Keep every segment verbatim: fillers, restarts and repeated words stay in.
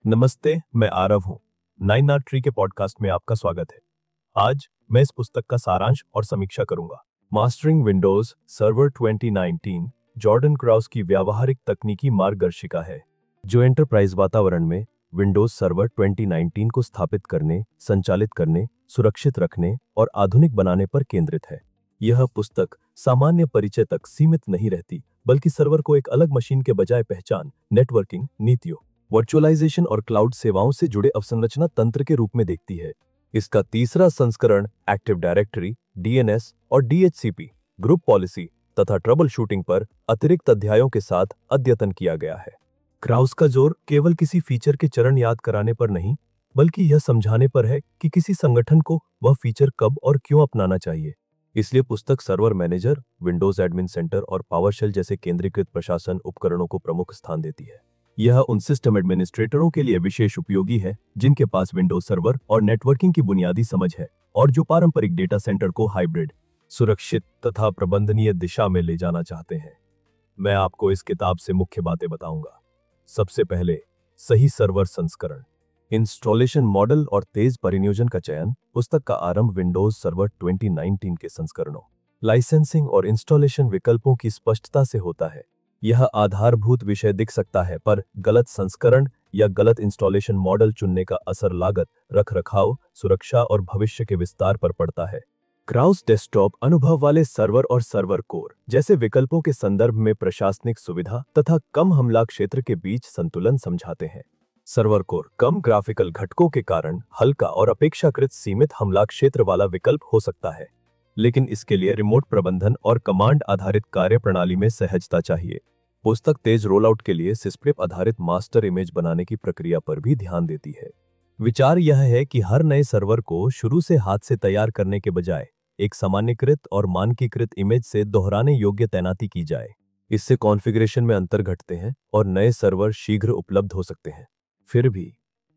नमस्ते, मैं आरव हूँ। नाइन आर ट्री के पॉडकास्ट में आपका स्वागत है। आज मैं इस पुस्तक का सारांश और समीक्षा करूंगा। Mastering Windows server twenty nineteen Jordan Krause की व्यावहारिक तकनीकी मार्गदर्शिका है, जो एंटरप्राइज वातावरण में विंडोज सर्वर ट्वेंटी नाइनटीन को स्थापित करने, संचालित करने, सुरक्षित रखने और आधुनिक बनाने पर केंद्रित है। यह पुस्तक सामान्य परिचय तक सीमित नहीं रहती, बल्कि सर्वर को एक अलग मशीन के बजाय पहचान, नेटवर्किंग नीतियों, वर्चुअलाइजेशन और क्लाउड सेवाओं से जुड़े अवसंरचना तंत्र के रूप में देखती है। इसका तीसरा संस्करण active directory, D N S और D H C P, group policy तथा ट्रबल शूटिंग पर अतिरिक्त अध्यायों के साथ अद्यतन किया गया है। क्राउस का जोर केवल किसी फीचर के चरण याद कराने पर नहीं, बल्कि यह समझाने पर है कि किसी संगठन को वह फीचर कब और क्यों अपनाना चाहिए। इसलिए पुस्तक server manager, Windows admin centre और पावरशेल जैसे केंद्रीकृत प्रशासन उपकरणों को प्रमुख स्थान देती है। यह उन सिस्टम एडमिनिस्ट्रेटरों के लिए विशेष उपयोगी है जिनके पास विंडोज सर्वर और नेटवर्किंग की बुनियादी समझ है और जो पारंपरिक डेटा सेंटर को हाइब्रिड, सुरक्षित तथा प्रबंधनीय दिशा में ले जाना चाहते हैं। मैं आपको इस किताब से मुख्य बातें बताऊंगा। सबसे पहले, सही सर्वर संस्करण, इंस्टॉलेशन मॉडल और तेज परिनियोजन का चयन। पुस्तक का आरंभ विंडोज सर्वर ट्वेंटी नाइनटीन के संस्करणों, लाइसेंसिंग और इंस्टॉलेशन विकल्पों की स्पष्टता से होता है। यह आधारभूत विषय दिख सकता है, पर गलत संस्करण या गलत इंस्टॉलेशन मॉडल चुनने का असर लागत, रखरखाव, सुरक्षा और भविष्य के विस्तार पर पड़ता है। क्राउस डेस्कटॉप अनुभव वाले सर्वर और सर्वर कोर जैसे विकल्पों के संदर्भ में प्रशासनिक सुविधा तथा कम हमला क्षेत्र के बीच संतुलन समझाते हैं। सर्वर कोर कम ग्राफिकल घटकों के कारण हल्का और अपेक्षाकृत सीमित हमला क्षेत्र वाला विकल्प हो सकता है, लेकिन इसके लिए रिमोट प्रबंधन और कमांड आधारित कार्यप्रणाली में सहजता चाहिए। पुस्तक तेज रोलआउट के लिए सिस्प्रेप आधारित मास्टर इमेज बनाने की प्रक्रिया पर भी ध्यान देती है। विचार यह है कि हर नए सर्वर को शुरू से हाथ से तैयार करने के बजाय एक सामान्यकृत और मानकीकृत इमेज से दोहराने योग्य तैनाती की जाए। इससे कॉन्फ़िगरेशन में अंतर घटते हैं और नए सर्वर शीघ्र उपलब्ध हो सकते हैं। फिर भी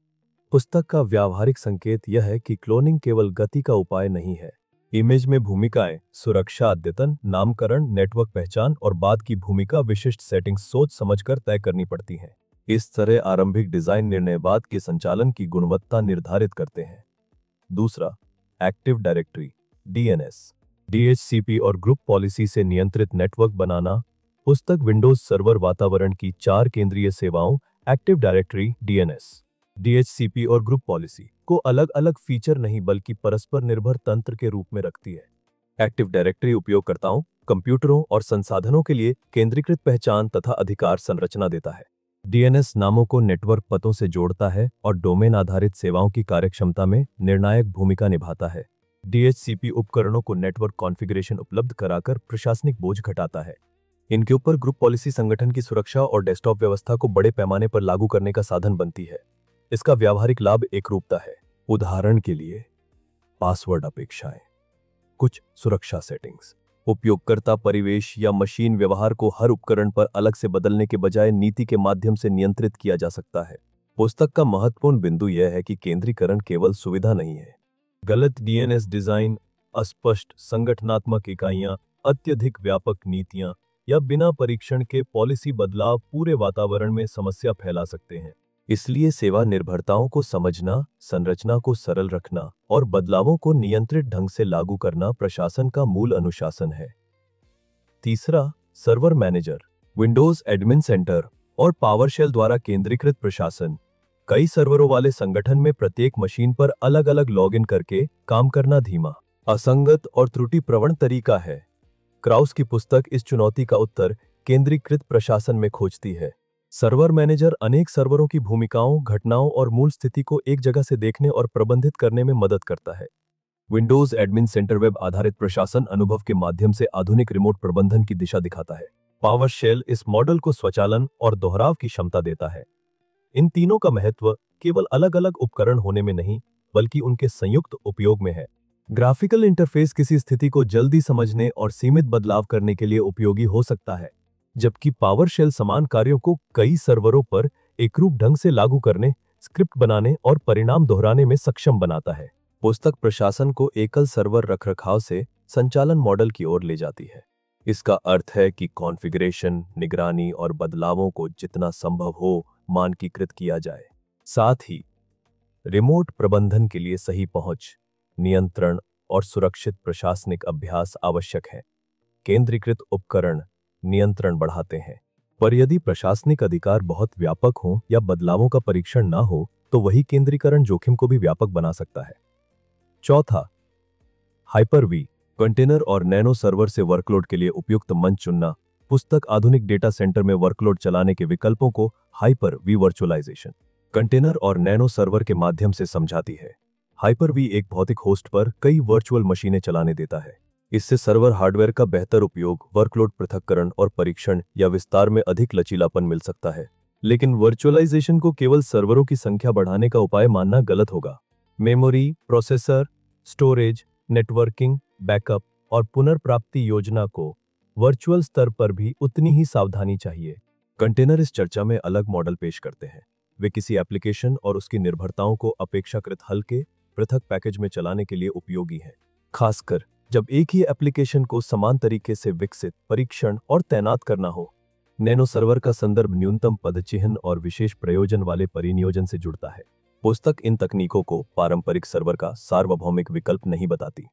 पुस्तक का व्यावहारिक संकेत यह है कि क्लोनिंग केवल गति का उपाय नहीं है। इमेज में भूमिकाएं, सुरक्षा अद्यतन, नामकरण, नेटवर्क पहचान और बाद की भूमिका विशिष्ट सेटिंग्स सोच समझकर तय करनी पड़ती हैं। इस तरह आरंभिक डिजाइन निर्णय बाद के संचालन की गुणवत्ता निर्धारित करते हैं। दूसरा, active directory, D N S, D H C P और ग्रुप पॉलिसी से नियंत्रित नेटवर्क बनाना। पुस्तक विंडोज सर्वर वातावरण की चार केंद्रीय सेवाओं active directory, D N S, D H C P और ग्रुप पॉलिसी को अलग अलग फीचर नहीं बल्कि परस्पर निर्भर तंत्र के रूप में रखती है। एक्टिव डायरेक्टरी उपयोगकर्ताओं, कंप्यूटरों और संसाधनों के लिए केंद्रीकृत पहचान तथा अधिकार संरचना देता है। डी एन एस नामों को नेटवर्क पतों से जोड़ता है और डोमेन आधारित सेवाओं की कार्यक्षमता में निर्णायक भूमिका निभाता है। डी एच सी पी उपकरणों को नेटवर्क कॉन्फ़िगरेशन उपलब्ध कराकर प्रशासनिक बोझ घटाता है। इनके ऊपर ग्रुप पॉलिसी संगठन की सुरक्षा और डेस्कटॉप व्यवस्था को बड़े पैमाने पर लागू करने का साधन बनती है। इसका व्यावहारिक लाभ एकरूपता है। उदाहरण के लिए, पासवर्ड अपेक्षाएं, कुछ सुरक्षा सेटिंग्स, उपयोगकर्ता परिवेश या मशीन व्यवहार को हर उपकरण पर अलग से बदलने के बजाय नीति के माध्यम से नियंत्रित किया जा सकता है। पुस्तक का महत्वपूर्ण बिंदु यह है कि केंद्रीकरण केवल सुविधा नहीं है। गलत डी एन एस डिजाइन, अस्पष्ट संगठनात्मक इकाइयां, अत्यधिक व्यापक नीतियां या बिना परीक्षण के पॉलिसी बदलाव पूरे वातावरण में समस्या फैला सकते हैं। इसलिए सेवा निर्भरताओं को समझना, संरचना को सरल रखना और बदलावों को नियंत्रित ढंग से लागू करना प्रशासन का मूल अनुशासन है। तीसरा, server manager, Windows admin centre और पावरशेल द्वारा केंद्रीकृत प्रशासन। कई सर्वरों वाले संगठन में प्रत्येक मशीन पर अलग अलग लॉगिन करके काम करना धीमा, असंगत और त्रुटि प्रवण तरीका है। क्राउस की पुस्तक इस चुनौती का उत्तर केंद्रीकृत प्रशासन में खोजती है। सर्वर मैनेजर अनेक सर्वरों की भूमिकाओं, घटनाओं और मूल स्थिति को एक जगह से देखने और प्रबंधित करने में मदद करता है। विंडोज एडमिन सेंटर वेब आधारित प्रशासन अनुभव के माध्यम से आधुनिक रिमोट प्रबंधन की दिशा दिखाता है। पावरशेल इस मॉडल को स्वचालन और दोहराव की क्षमता देता है। इन तीनों का महत्व केवल अलग अलग उपकरण होने में नहीं, बल्कि उनके संयुक्त उपयोग में है। ग्राफिकल इंटरफेस किसी स्थिति को जल्दी समझने और सीमित बदलाव करने के लिए उपयोगी हो सकता है, जबकि पावरशेल समान कार्यों को कई सर्वरों पर एकरूप ढंग से लागू करने, स्क्रिप्ट बनाने और परिणाम दोहराने में सक्षम बनाता है। पुस्तक प्रशासन को एकल सर्वर रखरखाव से संचालन मॉडल की ओर ले जाती है। इसका अर्थ है कि कॉन्फ़िगरेशन, निगरानी और बदलावों को जितना संभव हो मानकीकृत किया जाए। साथ ही रिमोट प्रबंधन के लिए सही पहुंच, नियंत्रण और सुरक्षित प्रशासनिक अभ्यास आवश्यक है। केंद्रीकृत उपकरण नियंत्रण बढ़ाते हैं, पर यदि प्रशासनिक अधिकार बहुत व्यापक हों या बदलावों का परीक्षण ना हो तो वही केंद्रीकरण जोखिम को भी व्यापक बना सकता है। चौथा, हाइपर वी कंटेनर और नैनो सर्वर से वर्कलोड के लिए उपयुक्त मंच चुनना। पुस्तक आधुनिक डेटा सेंटर में वर्कलोड चलाने के विकल्पों को हाइपर वी वर्चुअलाइजेशन, कंटेनर और नैनो सर्वर के माध्यम से समझाती है। हाइपर वी एक भौतिक होस्ट पर कई वर्चुअल मशीनें चलाने देता है। इससे सर्वर हार्डवेयर का बेहतर उपयोग, वर्कलोड पृथक्करण और परीक्षण या विस्तार में अधिक लचीलापन मिल सकता है। लेकिन वर्चुअलाइजेशन को केवल सर्वरों की संख्या बढ़ाने का उपाय मानना गलत होगा। Memory, processor, storage, networking, backup और पुनर्प्राप्ति योजना को वर्चुअल स्तर पर भी उतनी ही सावधानी चाहिए। कंटेनर इस चर्चा में अलग मॉडल पेश करते हैं। वे किसी एप्लीकेशन और उसकी निर्भरताओं को अपेक्षाकृत हल्के, पृथक पैकेज में चलाने के लिए उपयोगी हैं, खासकर जब एक ही एप्लीकेशन को समान तरीके से विकसित, परीक्षण और तैनात करना हो। नैनो सर्वर का संदर्भ न्यूनतम पदचिह्न और विशेष प्रयोजन वाले परिनियोजन से जुड़ता है। पुस्तक इन तकनीकों को पारंपरिक सर्वर का सार्वभौमिक विकल्प नहीं बताती।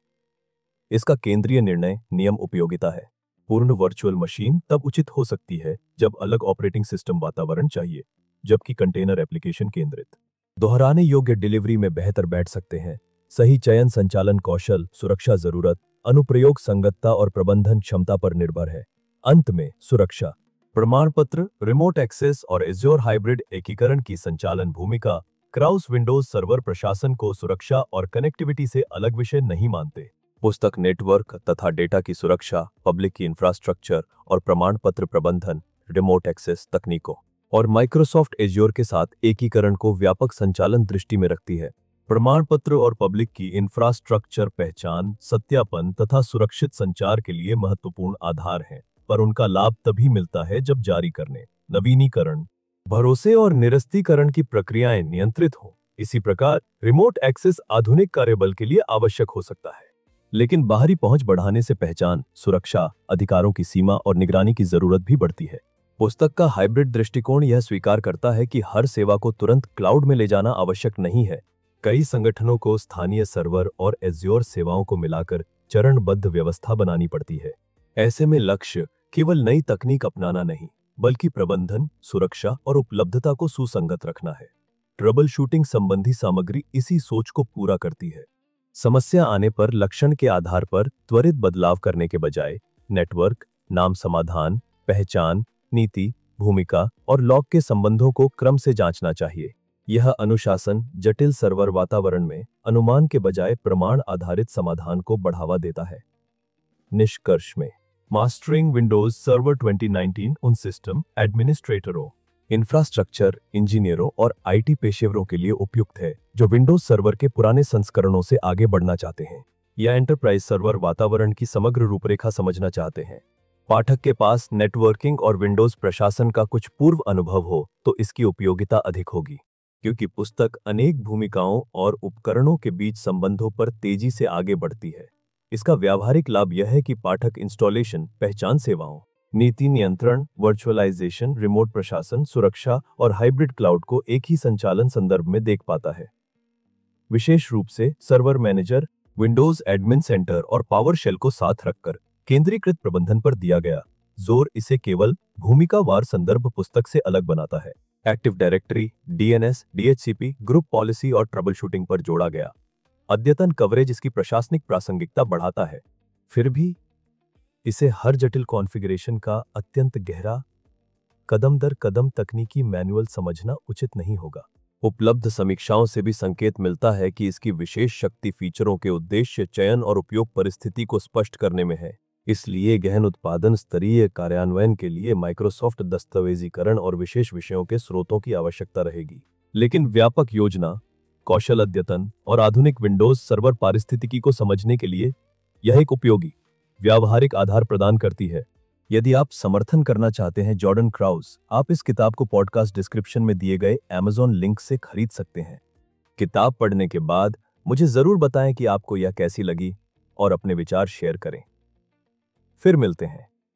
इसका केंद्रीय निर्णय नियम उपयोगिता है। पूर्ण वर्चुअल मशीन तब उचित हो सकती है जब अलग ऑपरेटिंग सिस्टम वातावरण चाहिए, जबकि कंटेनर एप्लीकेशन केंद्रित, दोहराने योग्य डिलीवरी में बेहतर बैठ सकते हैं। सही चयन संचालन कौशल, सुरक्षा जरूरत, अनुप्रयोग संगतता और प्रबंधन क्षमता पर निर्भर है। अंत में सुरक्षा, प्रमाण पत्र, रिमोट एक्सेस और एज्योर हाइब्रिड एकीकरण की संचालन भूमिका। क्राउस विंडोज सर्वर प्रशासन को सुरक्षा और कनेक्टिविटी से अलग विषय नहीं मानते। पुस्तक नेटवर्क तथा डेटा की सुरक्षा, पब्लिक की इंफ्रास्ट्रक्चर और प्रमाण पत्र प्रबंधन, रिमोट एक्सेस तकनीकों और माइक्रोसॉफ्ट एज्योर के साथ एकीकरण को व्यापक संचालन दृष्टि में रखती है। प्रमाण पत्र और पब्लिक की इंफ्रास्ट्रक्चर पहचान, सत्यापन तथा सुरक्षित संचार के लिए महत्वपूर्ण आधार हैं, पर उनका लाभ तभी मिलता है जब जारी करने, नवीनीकरण, भरोसे और निरस्तीकरण की प्रक्रियाएं नियंत्रित हों। इसी प्रकार रिमोट एक्सेस आधुनिक कार्यबल के लिए आवश्यक हो सकता है, लेकिन बाहरी पहुंच बढ़ाने से पहचान, सुरक्षा, अधिकारों की सीमा और निगरानी की जरूरत भी बढ़ती है। पुस्तक का हाइब्रिड दृष्टिकोण यह स्वीकार करता है कि हर सेवा को तुरंत क्लाउड में ले जाना आवश्यक नहीं है। कई संगठनों को स्थानीय सर्वर और एज्योर सेवाओं को मिलाकर चरणबद्ध व्यवस्था बनानी पड़ती है। ऐसे में लक्ष्य केवल नई तकनीक अपनाना नहीं, बल्कि प्रबंधन, सुरक्षा और उपलब्धता को सुसंगत रखना है। ट्रबल शूटिंग संबंधी सामग्री इसी सोच को पूरा करती है। समस्या आने पर लक्षण के आधार पर त्वरित बदलाव करने के बजाय नेटवर्क, नाम समाधान, पहचान, नीति, भूमिका और लॉग के संबंधों को क्रम से जांचना चाहिए। यह अनुशासन जटिल सर्वर वातावरण में अनुमान के बजाय प्रमाण आधारित समाधान को बढ़ावा देता है। निष्कर्ष में mastering Windows server twenty nineteen उन सिस्टम एडमिनिस्ट्रेटरों, इंफ्रास्ट्रक्चर इंजीनियरों और आईटी पेशेवरों के लिए उपयुक्त है जो विंडोज सर्वर के पुराने संस्करणों से आगे बढ़ना चाहते हैं या एंटरप्राइज सर्वर वातावरण की समग्र रूपरेखा समझना चाहते हैं। पाठक के पास नेटवर्किंग और विंडोज प्रशासन का कुछ पूर्व अनुभव हो तो इसकी उपयोगिता अधिक होगी, क्योंकि पुस्तक अनेक भूमिकाओं और उपकरणों के बीच संबंधों पर तेजी से आगे बढ़ती है। इसका व्यावहारिक लाभ यह है कि पाठक इंस्टॉलेशन, पहचान सेवाओं, नीति नियंत्रण, वर्चुअलाइजेशन, रिमोट प्रशासन, सुरक्षा और हाइब्रिड क्लाउड को एक ही संचालन संदर्भ में देख पाता है। विशेष रूप से server manager, Windows admin centre और पावरशेल को साथ रखकर केंद्रीकृत प्रबंधन पर दिया गया जोर इसे केवल भूमिकावार संदर्भ पुस्तक से अलग बनाता है। Active directory, DNS, DHCP, group policy और ट्रबल शूटिंग पर जोड़ा गया अद्यतन कवरेज इसकी प्रशासनिक प्रासंगिकता बढ़ाता है। फिर भी इसे हर जटिल कॉन्फ़िगरेशन का अत्यंत गहरा, कदम दर कदम तकनीकी मैनुअल समझना उचित नहीं होगा। उपलब्ध समीक्षाओं से भी संकेत मिलता है कि इसकी विशेष शक्ति फीचरों के उद्देश्य, चयन और उपयोग परिस्थिति को स्पष्ट करने में है। इसलिए गहन उत्पादन स्तरीय कार्यान्वयन के लिए माइक्रोसॉफ्ट दस्तावेजीकरण और विशेष विषयों के स्रोतों की आवश्यकता रहेगी। लेकिन व्यापक योजना, कौशल अद्यतन और आधुनिक विंडोज सर्वर पारिस्थितिकी को समझने के लिए यह एक उपयोगी, व्यावहारिक आधार प्रदान करती है। यदि आप समर्थन करना चाहते हैं जॉर्डन क्राउस, आप इस किताब को पॉडकास्ट डिस्क्रिप्शन में दिए गए अमेज़न लिंक से खरीद सकते हैं। किताब पढ़ने के बाद मुझे जरूर बताएं कि आपको यह कैसी लगी और अपने विचार शेयर करें। फिर मिलते हैं।